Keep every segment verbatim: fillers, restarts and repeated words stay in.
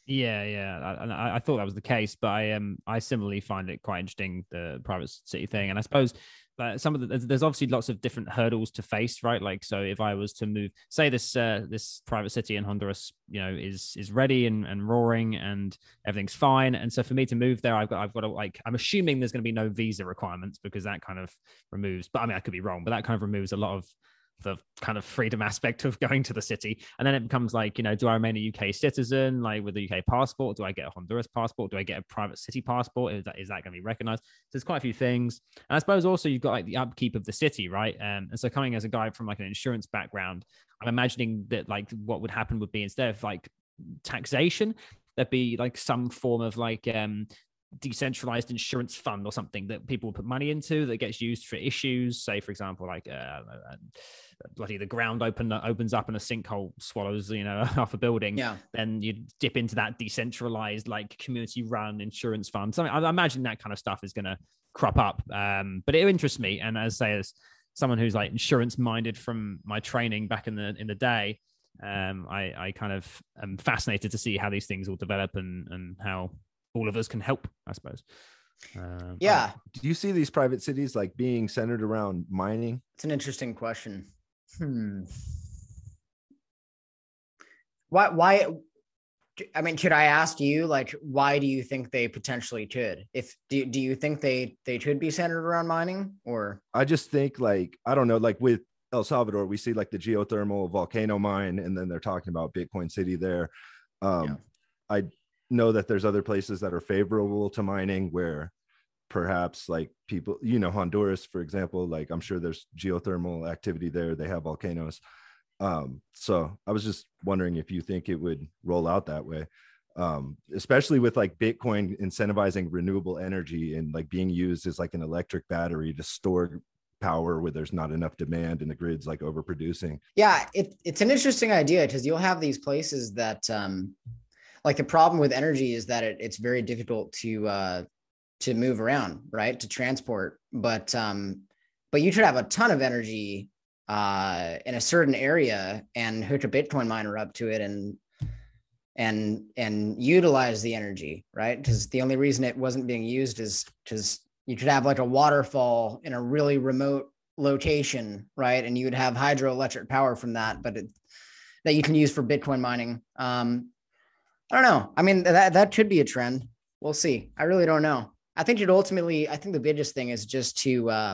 Yeah, yeah, I, and I, I thought that was the case, but I um I similarly find it quite interesting, the private city thing, and I suppose that some of the there's, there's obviously lots of different hurdles to face, right? Like, so if I was to move, say this uh, this private city in Honduras, you know, is is ready and, and roaring and everything's fine, and so for me to move there, I've got I've got to, like, I'm assuming there's going to be no visa requirements because that kind of removes, but I mean I could be wrong, but that kind of removes a lot of the kind of freedom aspect of going to the city. And then it becomes like, you know, do I remain a U K citizen, like with a U K passport? Do I get a Honduras passport? Do I get a private city passport? Is that, is that going to be recognized? So there's quite a few things. And I suppose also you've got like the upkeep of the city, right? Um, and so coming as a guy from like an insurance background, I'm imagining that like what would happen would be, instead of like taxation, there'd be like some form of like um decentralized insurance fund or something that people will put money into that gets used for issues. Say, for example, like uh, bloody the ground open opens up and a sinkhole swallows, you know, half a building. Yeah. Then you dip into that decentralized, like community run insurance fund. So I imagine that kind of stuff is going to crop up. Um, but it interests me. And as I say, as someone who's like insurance minded from my training back in the in the day, um, I, I kind of am fascinated to see how these things will develop and and how all of us can help, I suppose. Um, yeah. Do you see these private cities like being centered around mining? It's an interesting question. Hmm. Why, why, I mean, should I ask you, like, why do you think they potentially could? If, do, do you think they, they could be centered around mining, or? I just think like, I don't know, like with El Salvador, we see like the geothermal volcano mine, and then they're talking about Bitcoin City there. Um, yeah. I know that there's other places that are favorable to mining where perhaps like people, you know, Honduras, for example, like I'm sure there's geothermal activity there. They have volcanoes. Um, so I was just wondering if you think it would roll out that way, um, especially with like Bitcoin incentivizing renewable energy and like being used as like an electric battery to store power where there's not enough demand and the grid's like overproducing. Yeah, it, it's an interesting idea because you'll have these places that, um, like the problem with energy is that it, it's very difficult to uh, to move around, right? To transport, but um, but you should have a ton of energy uh, in a certain area and hook a Bitcoin miner up to it and and and utilize the energy, right? Because the only reason it wasn't being used is because you could have like a waterfall in a really remote location, right? And you would have hydroelectric power from that, but it, that you can use for Bitcoin mining. Um, I don't know. I mean, that, that could be a trend. We'll see. I really don't know. I think it ultimately, I think the biggest thing is just to uh,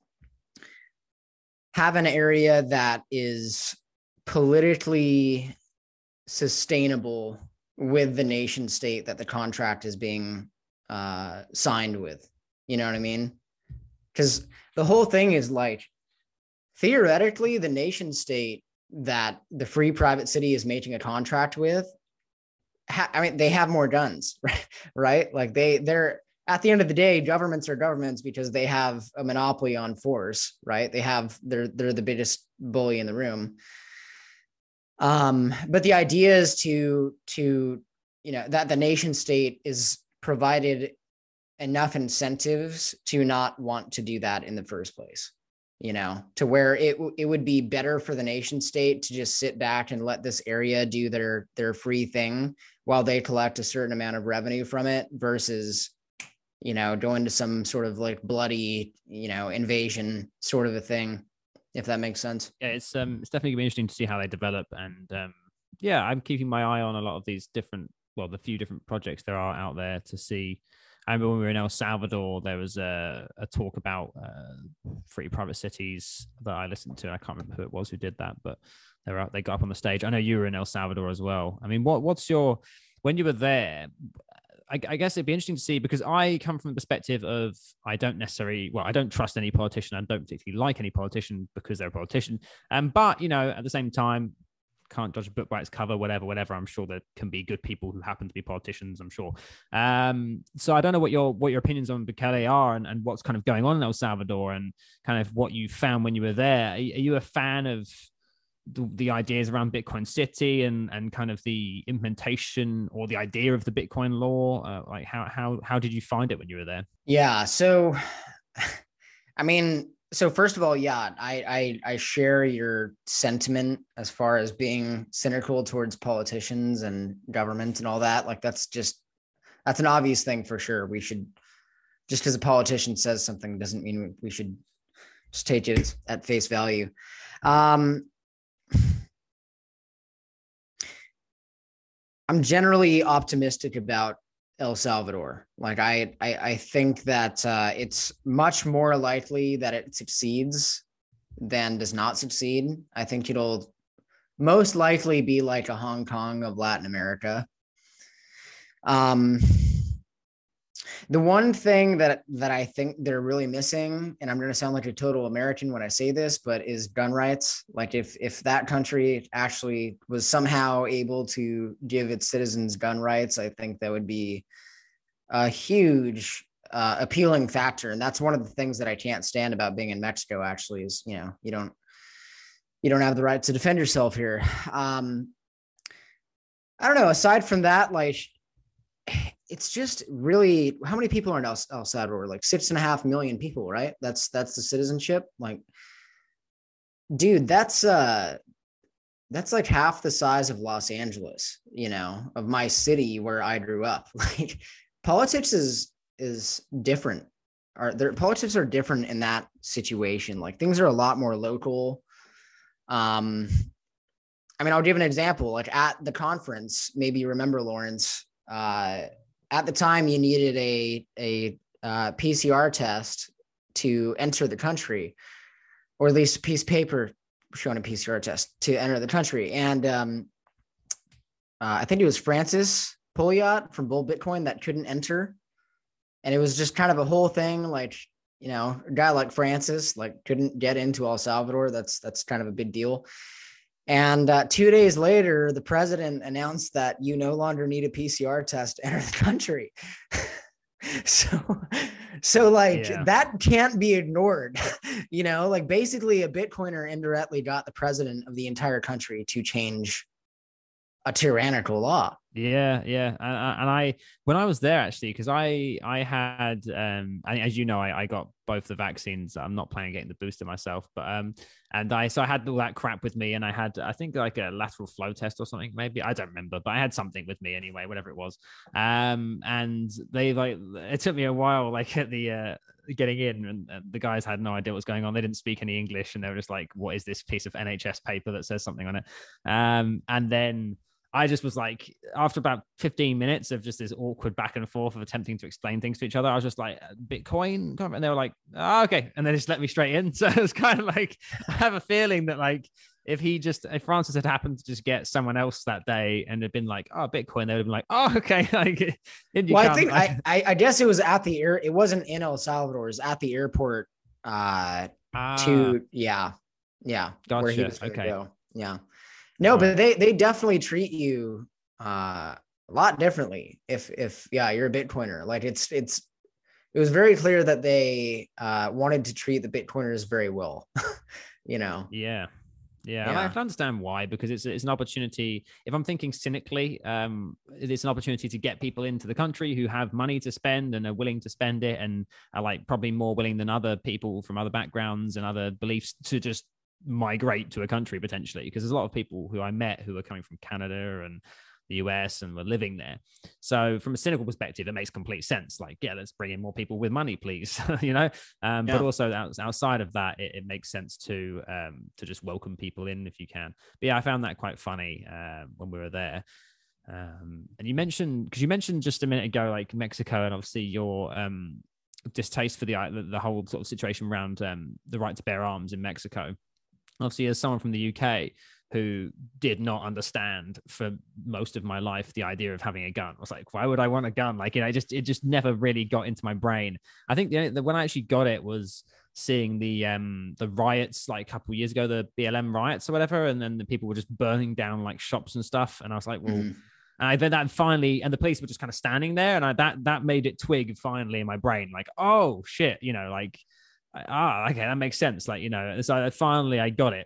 have an area that is politically sustainable with the nation state that the contract is being uh, signed with. You know what I mean? Because the whole thing is like, theoretically, the nation state that the free private city is making a contract with, I mean, they have more guns, right? right? Like they, they're at the end of the day, governments are governments because they have a monopoly on force, right? They have, they're, they're the biggest bully in the room. Um, but the idea is to, to, you know, that the nation state is provided enough incentives to not want to do that in the first place, you know, to where it, it would be better for the nation state to just sit back and let this area do their, their free thing while they collect a certain amount of revenue from it versus, you know, going to some sort of like bloody, you know, invasion sort of a thing, if that makes sense. Yeah, it's um, it's definitely gonna be interesting to see how they develop, and um, yeah, I'm keeping my eye on a lot of these different, well, the few different projects there are out there to see. I remember when we were in El Salvador, there was a, a talk about uh, free private cities that I listened to. I can't remember who it was who did that, but they were out, they got up on the stage. I know you were in El Salvador as well. I mean, what what's your, when you were there, I, I guess it'd be interesting to see, because I come from the perspective of, I don't necessarily, well, I don't trust any politician. I don't particularly like any politician because they're a politician. Um, but, you know, at the same time, can't judge a book by its cover, whatever, whatever. I'm sure there can be good people who happen to be politicians, I'm sure. Um, so I don't know what your what your opinions on Bukele are, and, and what's kind of going on in El Salvador, and kind of what you found when you were there. Are, are you a fan of the, the ideas around Bitcoin City and and kind of the implementation or the idea of the Bitcoin law? Uh, like how how how did you find it when you were there? Yeah. So, I mean, so first of all, yeah, I, I I share your sentiment as far as being cynical towards politicians and government and all that. Like that's just that's an obvious thing for sure. We should just because a politician says something doesn't mean we should just take it at face value. Um, I'm generally optimistic about El Salvador. Like I, I, I think that uh, it's much more likely that it succeeds than does not succeed. I think it'll most likely be like a Hong Kong of Latin America. Um, the one thing that that I think they're really missing, and I'm going to sound like a total American when I say this, but is gun rights. Like if if that country actually was somehow able to give its citizens gun rights, I think that would be a huge uh, appealing factor. And that's one of the things that I can't stand about being in Mexico. Actually, is you know you don't you don't have the right to defend yourself here. Um, I don't know. Aside from that, like. It's just really how many people are in El, El Salvador? Like six and a half million people, right? That's that's the citizenship. Like, dude, that's uh, that's like half the size of Los Angeles. You know, of my city where I grew up. Like, politics is is different. Are their politics are different in that situation? Like, things are a lot more local. Um, I mean, I'll give an example. Like at the conference, maybe you remember, Lawrence. Uh, At the time, you needed a a uh, P C R test to enter the country, or at least a piece of paper showing a P C R test to enter the country. And um, uh, I think it was Francis Pouliot from Bull Bitcoin that couldn't enter, and it was just kind of a whole thing. Like, you know, a guy like Francis like couldn't get into El Salvador. That's that's kind of a big deal. And uh, two days later, the president announced that you no longer need a P C R test to enter the country. so, so like yeah. That can't be ignored. You know, like basically a Bitcoiner indirectly got the president of the entire country to change a tyrannical law. Yeah, yeah, and, and I when I was there actually, because I I had um and as you know I, I got both the vaccines. I'm not planning on getting the booster myself, but um and I so I had all that crap with me, and I had I think like a lateral flow test or something, maybe I don't remember, but I had something with me anyway, whatever it was. Um and they like it took me a while like at the uh getting in, and uh, the guys had no idea what was going on. They didn't speak any English, and they were just like, "What is this piece of N H S paper that says something on it?" Um and then I just was like, after about fifteen minutes of just this awkward back and forth of attempting to explain things to each other, I was just like, Bitcoin? And they were like, oh, okay. And they just let me straight in. So it was kind of like, I have a feeling that like, if he just, if Francis had happened to just get someone else that day and had been like, oh, Bitcoin, they would have been like, oh, okay. Like, well, I think, I, I, I guess it was at the air. It wasn't in El Salvador. It was at the airport uh, ah. to, yeah. Yeah. Gotcha. Where he was okay. Go. Yeah. No, but they they definitely treat you uh, a lot differently if if yeah you're a Bitcoiner. Like it's it's it was very clear that they uh, wanted to treat the Bitcoiners very well. You know. Yeah. Yeah, yeah. And I can understand why, because it's it's an opportunity. If I'm thinking cynically, um, it's an opportunity to get people into the country who have money to spend and are willing to spend it, and are like probably more willing than other people from other backgrounds and other beliefs to just migrate to a country potentially, because there's a lot of people who I met who are coming from Canada and the U S and were living there. So from a cynical perspective, it makes complete sense. Like, yeah, let's bring in more people with money, please. you know, um, yeah. But also outside of that, it, it makes sense to um, to just welcome people in if you can. But yeah, I found that quite funny uh, when we were there. Um, and you mentioned, because you mentioned just a minute ago, like Mexico, and obviously your um, distaste for the, the the whole sort of situation around um, the right to bear arms in Mexico. Obviously, as someone from the U K who did not understand for most of my life the idea of having a gun, I was like, why would I want a gun? Like, you know, it just it just never really got into my brain. I think the, the when I actually got it was seeing the um the riots like a couple of years ago, the B L M riots or whatever, and then the people were just burning down like shops and stuff, and I was like, well. Mm-hmm. And I then that finally, and the police were just kind of standing there, and I that that made it twig finally in my brain, like, oh shit, you know, like. Ah, okay, that makes sense. Like, you know, so finally I got it.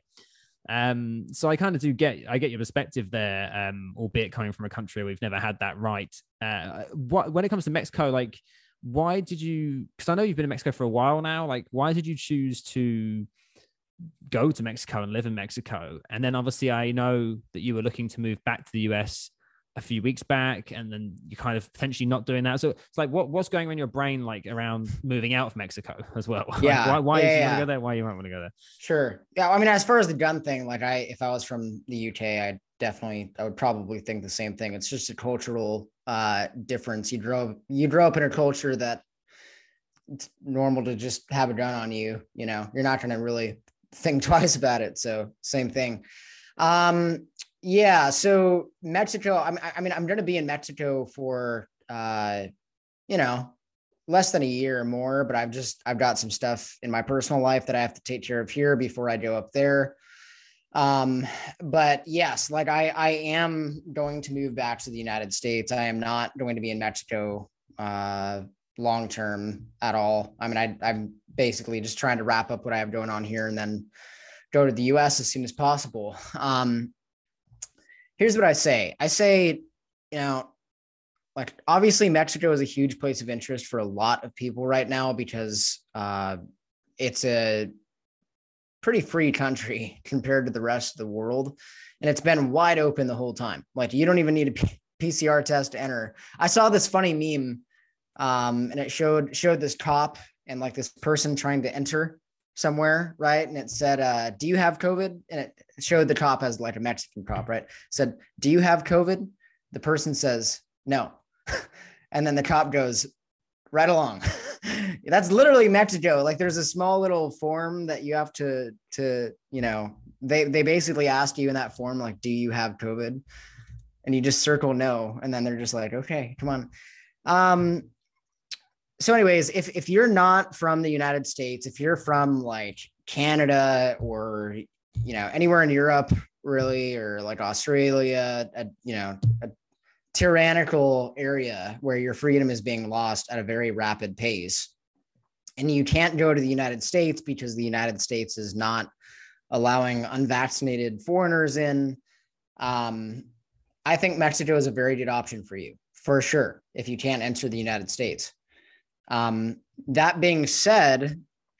Um, so I kind of do get, I get your perspective there, um, albeit coming from a country where we've never had that right. Uh, what when it comes to Mexico, like, why did you, because I know you've been in Mexico for a while now, like why did you choose to go to Mexico and live in Mexico? And then obviously I know that you were looking to move back to the U S a few weeks back, and then you kind of potentially not doing that. So it's like, what, what's going on in your brain, like around moving out of Mexico as well? Yeah. Like, why why yeah, do you yeah. want to go there? Why you might want to go there? Sure. Yeah. I mean, as far as the gun thing, like I, if I was from the U K, I definitely, I would probably think the same thing. It's just a cultural uh, difference. You grow, you grow up in a culture that it's normal to just have a gun on you. You know, you're not going to really think twice about it. So same thing. Um, yeah. So Mexico, I mean, I mean, I'm going to be in Mexico for, uh, you know, less than a year or more, but I've just, I've got some stuff in my personal life that I have to take care of here before I go up there. Um, but yes, like I, I am going to move back to the United States. I am not going to be in Mexico, uh, long-term at all. I mean, I, I'm basically just trying to wrap up what I have going on here and then go to the U S as soon as possible. Um, here's what I say. I say, you know, like obviously Mexico is a huge place of interest for a lot of people right now because uh, it's a pretty free country compared to the rest of the world. And it's been wide open the whole time. Like you don't even need a P- PCR test to enter. I saw this funny meme um, and it showed, showed this cop and like this person trying to enter somewhere. Right. And it said, uh, do you have COVID? And it showed the cop as like a Mexican cop, right? It said, do you have COVID? The person says, no. And then the cop goes right along. That's literally Mexico. Like there's a small little form that you have to, to, you know, they, they basically ask you in that form, like, do you have COVID? And you just circle no. And then they're just like, okay, come on. Um, so anyways, if, if you're not from the United States, if you're from like Canada or, you know, anywhere in Europe really, or like Australia, a, you know, a tyrannical area where your freedom is being lost at a very rapid pace, and you can't go to the United States because the United States is not allowing unvaccinated foreigners in, um, I think Mexico is a very good option for you, for sure, if you can't enter the United States. Um, that being said,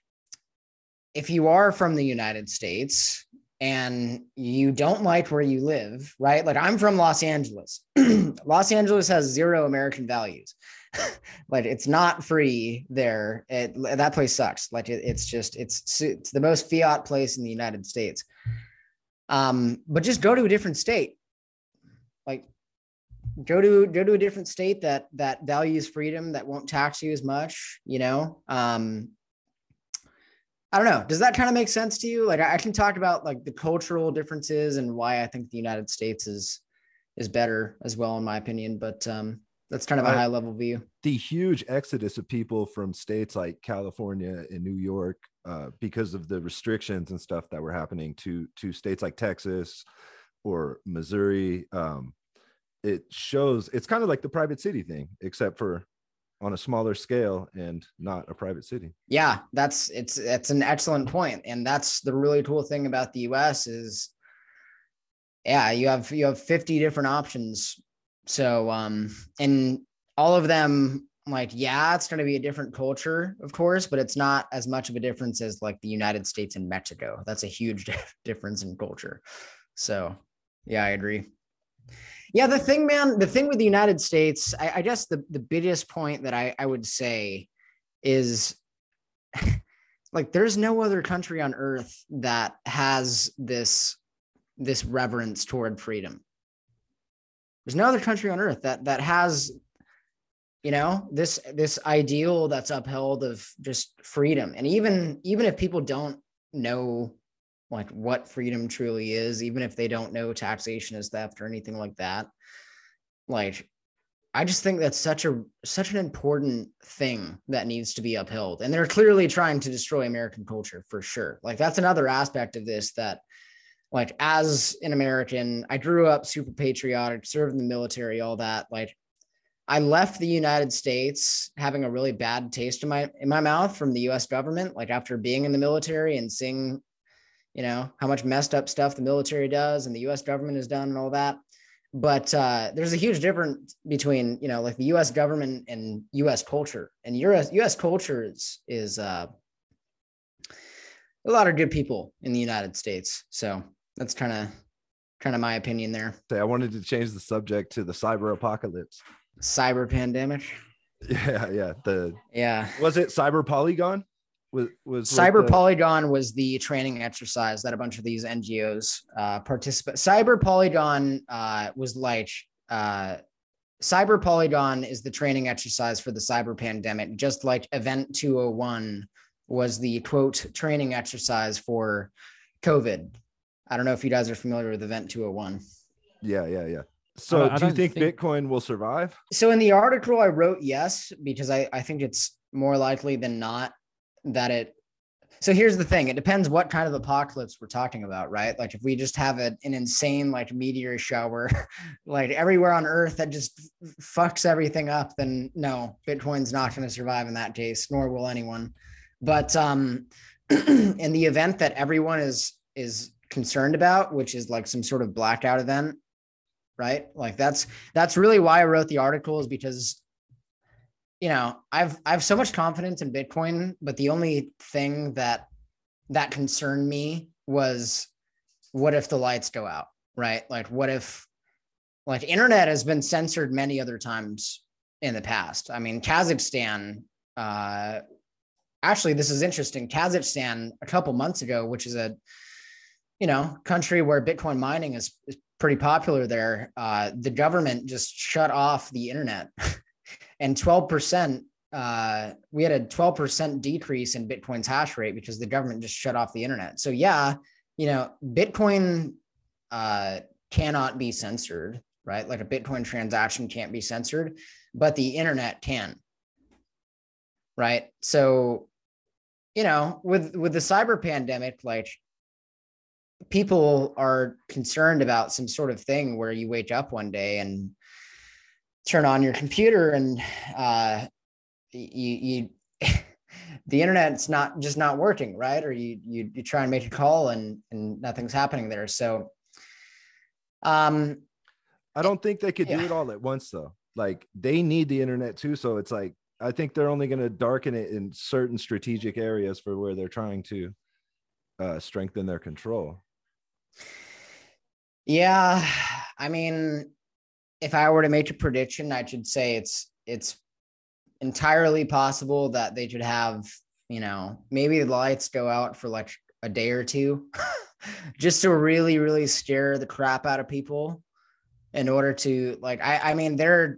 if you are from the United States and you don't like where you live, right? Like I'm from Los Angeles. Los Angeles has zero American values. Like it's not free there. It, that place sucks. Like it, it's just, it's, it's the most fiat place in the United States. Um, but just go to a different state. Like go to, go to a different state that, that values freedom, that won't tax you as much, you know? Um, I don't know. Does that kind of make sense to you? Like I can talk about like the cultural differences and why I think the United States is, is better as well, in my opinion, but um, that's kind of a high level view. The huge exodus of people from states like California and New York, uh, because of the restrictions and stuff that were happening to, to states like Texas or Missouri. Um, it shows it's kind of like the private city thing, except for on a smaller scale and not a private city. Yeah, that's it's it's an excellent point. And that's the really cool thing about the U S is, yeah, you have you have fifty different options. So um, and all of them, like, yeah, it's going to be a different culture, of course, but it's not as much of a difference as like the United States and Mexico. That's a huge difference in culture. So yeah, I agree. Yeah, the thing, man, the thing with the United States, I, I guess the, the biggest point that I, I would say is like, there's no other country on earth that has this, this reverence toward freedom. There's no other country on earth that, that has, you know, this, this ideal that's upheld of just freedom. And even, even if people don't know like what freedom truly is, even if they don't know taxation is theft or anything like that. Like, I just think that's such a, such an important thing that needs to be upheld. And they're clearly trying to destroy American culture for sure. Like that's another aspect of this that, like, as an American, I grew up super patriotic, served in the military, all that. Like I left the United States having a really bad taste in my, in my mouth from the U S government. Like after being in the military and seeing, you know, how much messed up stuff the military does and the U S government has done and all that. but uh, there's a huge difference between, you know, like the U S government and U S culture. And U S U S culture is is uh, a lot of good people in the United States. So that's kind of kind of my opinion there. I wanted to change the subject to the cyber apocalypse. Cyber pandemic. Yeah, yeah. The yeah. Was it Cyber Polygon? Was was Cyber the... Polygon was the training exercise that a bunch of these N G Os uh, participate. Cyber Polygon uh, was like uh, Cyber Polygon is the training exercise for the cyber pandemic, just like Event two oh one was the quote training exercise for COVID. I don't know if you guys are familiar with Event two oh one. Yeah, yeah, yeah. So I, I do you think, think Bitcoin will survive? So in the article I wrote yes, because I, I think it's more likely than not that it. So here's the thing. It depends what kind of apocalypse we're talking about, right? Like if we just have a, an insane like meteor shower, like everywhere on Earth that just fucks everything up, then no, Bitcoin's not going to survive in that case, nor will anyone. But um, in the event that everyone is is concerned about, which is like some sort of blackout event, right? Like that's that's really why I wrote the article, is because, you know, I've I have so much confidence in Bitcoin, but the only thing that that concerned me was, what if the lights go out, right? Like what if, like internet has been censored many other times in the past. I mean, Kazakhstan, uh, actually, this is interesting. Kazakhstan a couple months ago, which is a, you know, country where Bitcoin mining is, is pretty popular there. Uh, the government just shut off the internet and twelve percent, uh, we had a twelve percent decrease in Bitcoin's hash rate because the government just shut off the internet. So yeah, you know, Bitcoin uh, cannot be censored, right? Like a Bitcoin transaction can't be censored, but the internet can, right? So, you know, with, with the cyber pandemic, like people are concerned about some sort of thing where you wake up one day and turn on your computer and uh, you, you the internet's not just not working, right? Or you, you, you try and make a call and, and nothing's happening there. So, um, I don't think they could yeah. do it all at once though. Like they need the internet too. So it's like, I think they're only going to darken it in certain strategic areas for where they're trying to uh, strengthen their control. Yeah. I mean, if I were to make a prediction, I should say it's, it's entirely possible that they should have, you know, maybe the lights go out for like a day or two just to really, really scare the crap out of people in order to like, I, I mean, they're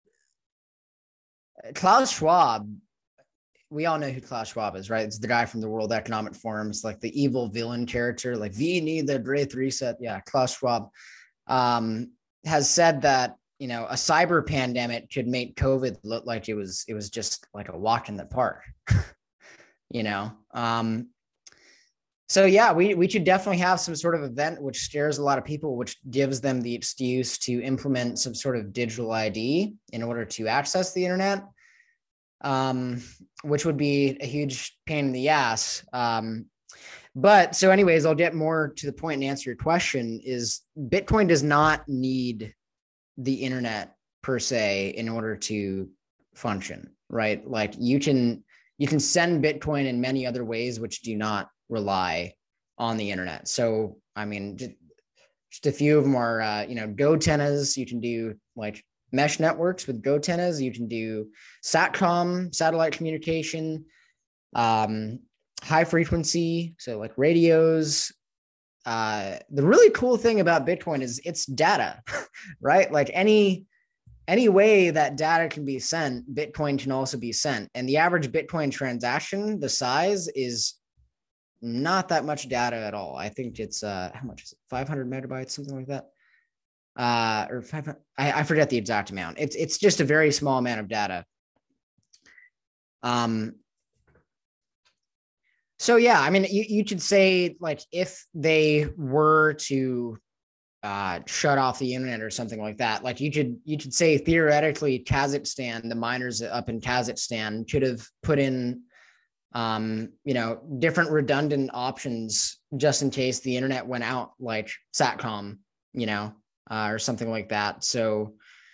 Klaus Schwab. We all know who Klaus Schwab is, right? It's the guy from the World Economic Forum. It's like the evil villain character, like we need the Great Reset. Yeah. Klaus Schwab um, has said that, you know, a cyber pandemic could make COVID look like it was, it was just like a walk in the park, you know? Um, so yeah, we, we should definitely have some sort of event which scares a lot of people, which gives them the excuse to implement some sort of digital I D in order to access the internet, um, which would be a huge pain in the ass. Um, but so anyways, I'll get more to the point and answer your question is Bitcoin does not need the internet per se in order to function, right? Like you can, you can send Bitcoin in many other ways, which do not rely on the internet. So, I mean, just, just a few of them are, uh, you know, GoTennas. You can do like mesh networks with GoTennas. You can do SATCOM, satellite communication, um, high frequency. So like radios. Uh, the really cool thing about Bitcoin is it's data, right? Like any, any way that data can be sent, Bitcoin can also be sent. And the average Bitcoin transaction, the size is not that much data at all. I think it's, uh, how much is it? five hundred megabytes, something like that. Uh, or five hundred, I, I forget the exact amount. It's, it's just a very small amount of data. Um, So yeah, I mean, you, you could say like if they were to uh, shut off the internet or something like that, like you could you could say theoretically Kazakhstan, the miners up in Kazakhstan could have put in, um, you know, different redundant options just in case the internet went out, like SATCOM, you know, uh, or something like that. So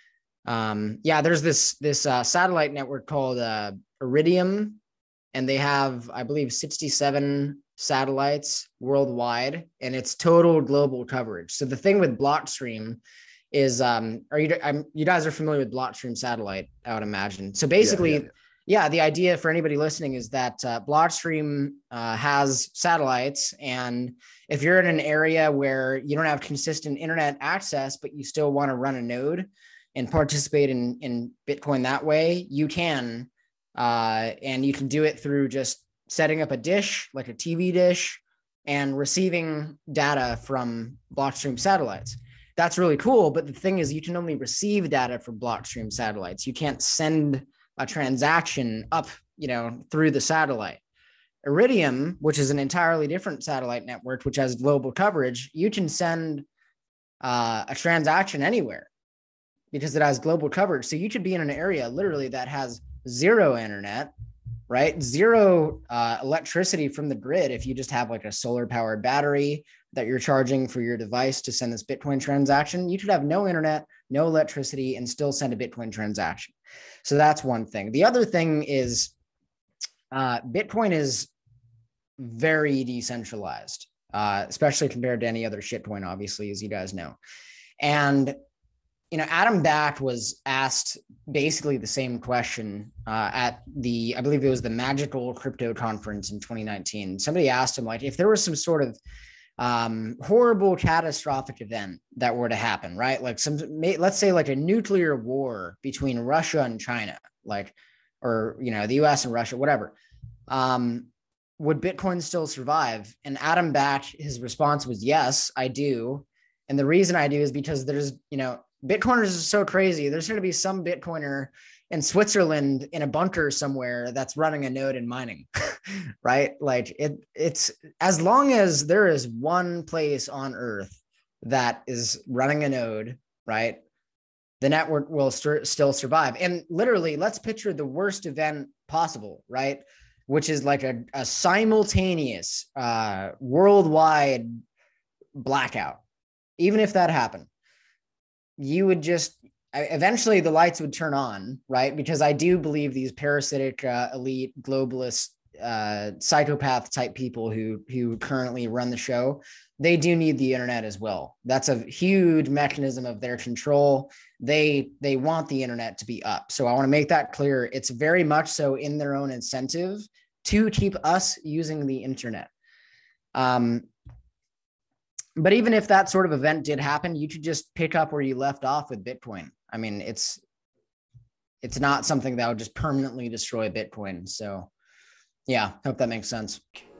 um, yeah, there's this this uh, satellite network called uh, Iridium, and they have, I believe, sixty-seven satellites worldwide, and it's total global coverage. So the thing with Blockstream is, um, are you I'm, you guys are familiar with Blockstream satellite, I would imagine. So basically, yeah, yeah, yeah. yeah the idea for anybody listening is that uh, Blockstream uh, has satellites, and if you're in an area where you don't have consistent internet access, but you still want to run a node and participate in, in Bitcoin that way, you can. Uh, and you can do it through just setting up a dish, like a T V dish, and receiving data from Blockstream satellites. That's really cool. But the thing is, you can only receive data from Blockstream satellites. You can't send a transaction up, you know, through the satellite. Iridium, which is an entirely different satellite network, which has global coverage, you can send uh, a transaction anywhere because it has global coverage. So you could be in an area literally that has zero internet, right? Zero uh, electricity from the grid. If you just have like a solar powered battery that you're charging for your device to send this Bitcoin transaction, you could have no internet, no electricity, and still send a Bitcoin transaction. So that's one thing. The other thing is uh, Bitcoin is very decentralized, uh, especially compared to any other shitcoin, obviously, as you guys know. And you know, Adam Back was asked basically the same question uh, at the, I believe it was the Magical Crypto Conference in twenty nineteen. Somebody asked him, like, if there was some sort of um, horrible, catastrophic event that were to happen, right? Like some, let's say like a nuclear war between Russia and China, like, or, you know, the U S and Russia, whatever. Um, would Bitcoin still survive? And Adam Back, his response was, yes, I do. And the reason I do is because there's, you know, Bitcoiners are so crazy. There's going to be some Bitcoiner in Switzerland in a bunker somewhere that's running a node and mining, right? Like it, it's as long as there is one place on Earth that is running a node, right? The network will st- still survive. And literally, let's picture the worst event possible, right? Which is like a, a simultaneous uh, worldwide blackout. Even if that happened, you would just eventually the lights would turn on, right? Because I do believe these parasitic, uh, elite, globalist, uh, psychopath type people who who currently run the show, they do need the internet as well. That's a huge mechanism of their control. They they want the internet to be up. So I want to make that clear. It's very much so in their own incentive to keep us using the internet. Um, But even if that sort of event did happen, you could just pick up where you left off with Bitcoin. I mean, it's it's not something that would just permanently destroy Bitcoin. So yeah, hope that makes sense.